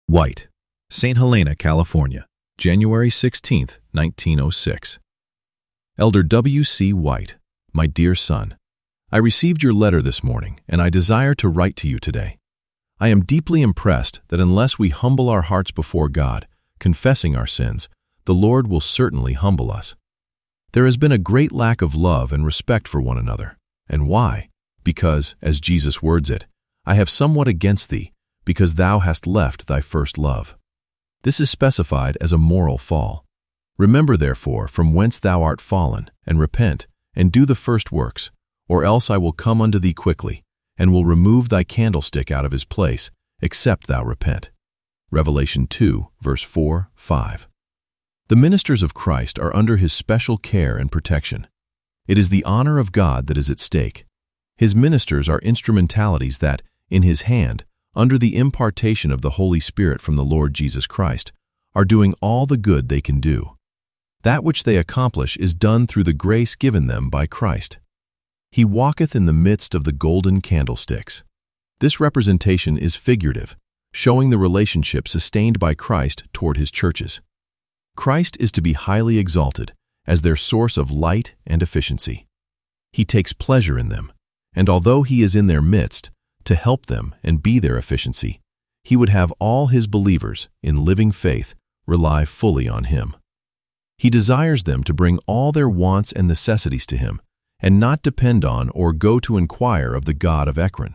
White, St. Helena, California, January 16, 1906. Elder W. C. White, my dear son, I received your letter this morning, and I desire to write to you today. I am deeply impressed that unless we humble our hearts before God, confessing our sins, the Lord will certainly humble us. There has been a great lack of love and respect for one another. And why? Because, as Jesus words it, I have somewhat against thee, because thou hast left thy first love. This is specified as a moral fall. Remember, therefore, from whence thou art fallen, and repent, and do the first works, or else I will come unto thee quickly, and will remove thy candlestick out of his place, except thou repent. Revelation 2, verse 4, 5. The ministers of Christ are under his special care and protection. It is the honor of God that is at stake. His ministers are instrumentalities that, in his hand, under the impartation of the Holy Spirit from the Lord Jesus Christ, are doing all the good they can do. That which they accomplish is done through the grace given them by Christ. He walketh in the midst of the golden candlesticks. This representation is figurative, showing the relationship sustained by Christ toward his churches. Christ is to be highly exalted as their source of light and efficiency. He takes pleasure in them, and although he is in their midst, to help them and be their efficiency, he would have all his believers, in living faith, rely fully on him. He desires them to bring all their wants and necessities to him, and not depend on or go to inquire of the God of Ekron.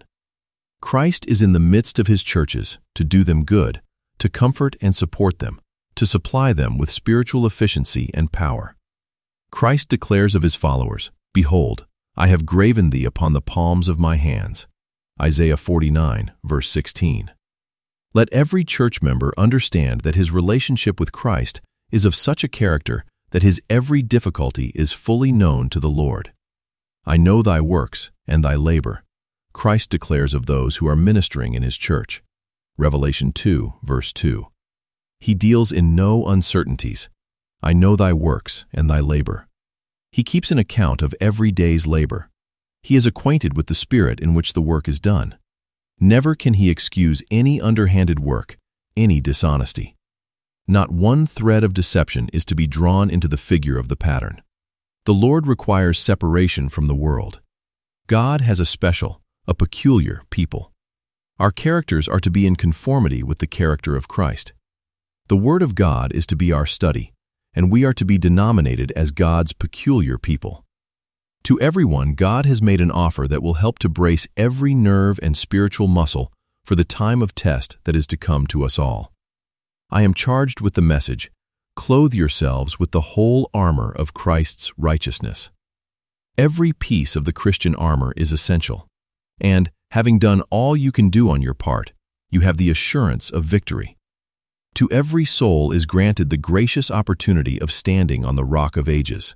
Christ is in the midst of his churches to do them good, to comfort and support them, to supply them with spiritual efficiency and power. Christ declares of his followers, Behold, I have graven thee upon the palms of my hands. Isaiah 49, verse 16. Let every church member understand that his relationship with Christ is of such a character that his every difficulty is fully known to the Lord. I know thy works and thy labor, Christ declares of those who are ministering in his church. Revelation 2, verse 2. He deals in no uncertainties. I know thy works and thy labor. He keeps an account of every day's labor. He is acquainted with the spirit in which the work is done. Never can he excuse any underhanded work, any dishonesty. Not one thread of deception is to be drawn into the figure of the pattern. The Lord requires separation from the world. God has a special, a peculiar people. Our characters are to be in conformity with the character of Christ. The Word of God is to be our study, and we are to be denominated as God's peculiar people. To everyone, God has made an offer that will help to brace every nerve and spiritual muscle for the time of test that is to come to us all. I am charged with the message, Clothe yourselves with the whole armor of Christ's righteousness. Every piece of the Christian armor is essential, and, having done all you can do on your part, you have the assurance of victory. To every soul is granted the gracious opportunity of standing on the rock of ages.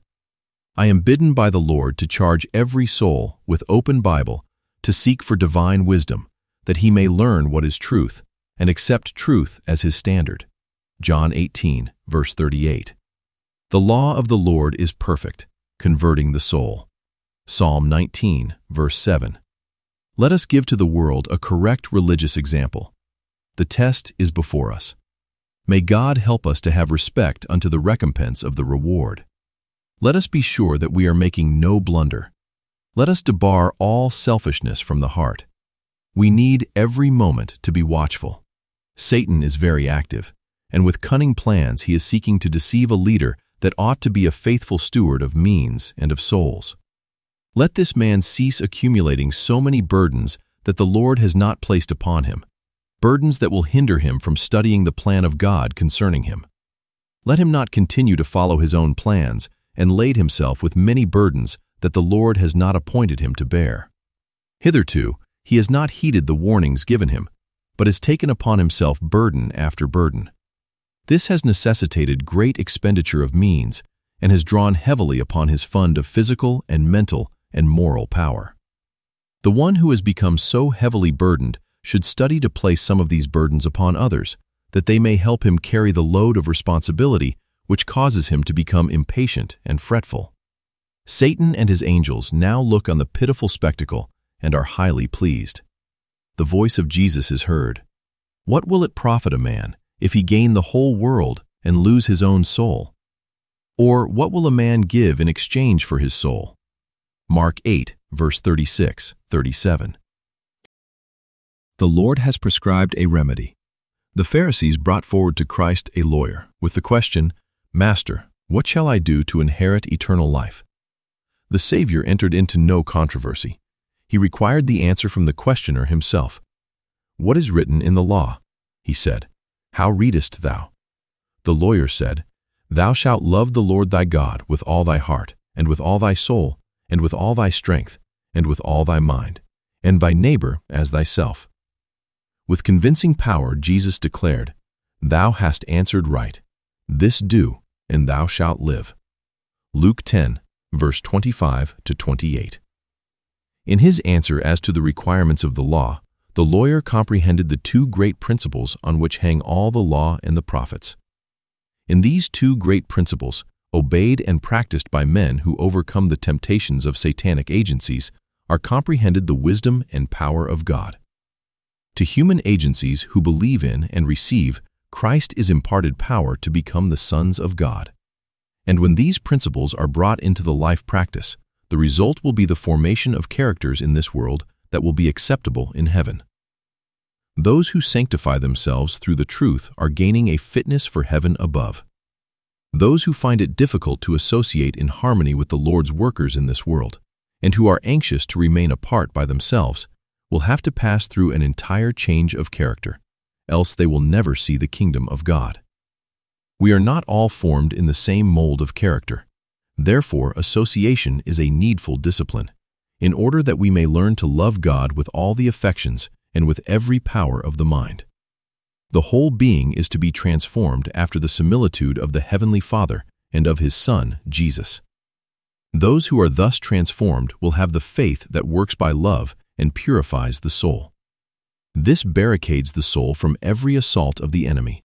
I am bidden by the Lord to charge every soul with open Bible to seek for divine wisdom, that he may learn what is truth and accept truth as his standard. John 18, verse 38. The law of the Lord is perfect, converting the soul. Psalm 19, verse 7. Let us give to the world a correct religious example. The test is before us. May God help us to have respect unto the recompense of the reward. Let us be sure that we are making no blunder. Let us debar all selfishness from the heart. We need every moment to be watchful. Satan is very active, and with cunning plans he is seeking to deceive a leader that ought to be a faithful steward of means and of souls. Let this man cease accumulating so many burdens that the Lord has not placed upon him, burdens that will hinder him from studying the plan of God concerning him. Let him not continue to follow his own plans and lade himself with many burdens that the Lord has not appointed him to bear. Hitherto, he has not heeded the warnings given him, but has taken upon himself burden after burden. This has necessitated great expenditure of means and has drawn heavily upon his fund of physical and mental and moral power. The one who has become so heavily burdened should study to place some of these burdens upon others, that they may help him carry the load of responsibility which causes him to become impatient and fretful. Satan and his angels now look on the pitiful spectacle and are highly pleased. The voice of Jesus is heard. What will it profit a man if he gain the whole world and lose his own soul? Or what will a man give in exchange for his soul? Mark 8, verse 36, 37. The Lord has prescribed a remedy. The Pharisees brought forward to Christ a lawyer with the question, "Master, what shall I do to inherit eternal life?" The Savior entered into no controversy. He required the answer from the questioner himself. "What is written in the law?" he said. "How readest thou?" The lawyer said, "Thou shalt love the Lord thy God with all thy heart, and with all thy soul, and with all thy strength, and with all thy mind, and thy neighbor as thyself." With convincing power, Jesus declared, "Thou hast answered right. This do, and thou shalt live." Luke 10, verse 25 to 28. In his answer as to the requirements of the law, the lawyer comprehended the two great principles on which hang all the law and the prophets. In these two great principles, obeyed and practiced by men who overcome the temptations of satanic agencies, are comprehended the wisdom and power of God. To human agencies who believe in and receive, Christ is imparted power to become the sons of God. And when these principles are brought into the life practice, the result will be the formation of characters in this world that will be acceptable in heaven. Those who sanctify themselves through the truth are gaining a fitness for heaven above. Those who find it difficult to associate in harmony with the Lord's workers in this world, and who are anxious to remain apart by themselves, will have to pass through an entire change of character, else they will never see the kingdom of God. We are not all formed in the same mold of character. Therefore, association is a needful discipline, in order that we may learn to love God with all the affections and with every power of the mind. The whole being is to be transformed after the similitude of the Heavenly Father and of His Son, Jesus. Those who are thus transformed will have the faith that works by love and purifies the soul. This barricades the soul from every assault of the enemy,